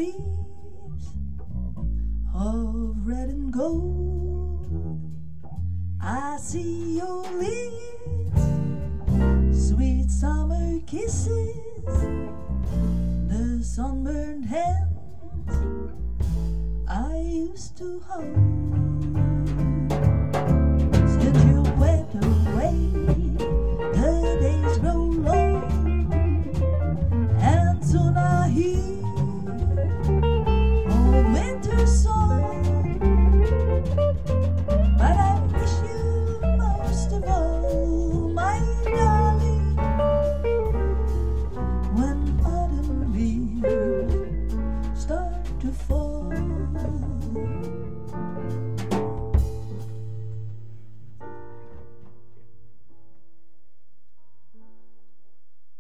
leaves of red and gold. I see your lips, sweet summer kisses, the sunburned hands I used to hold.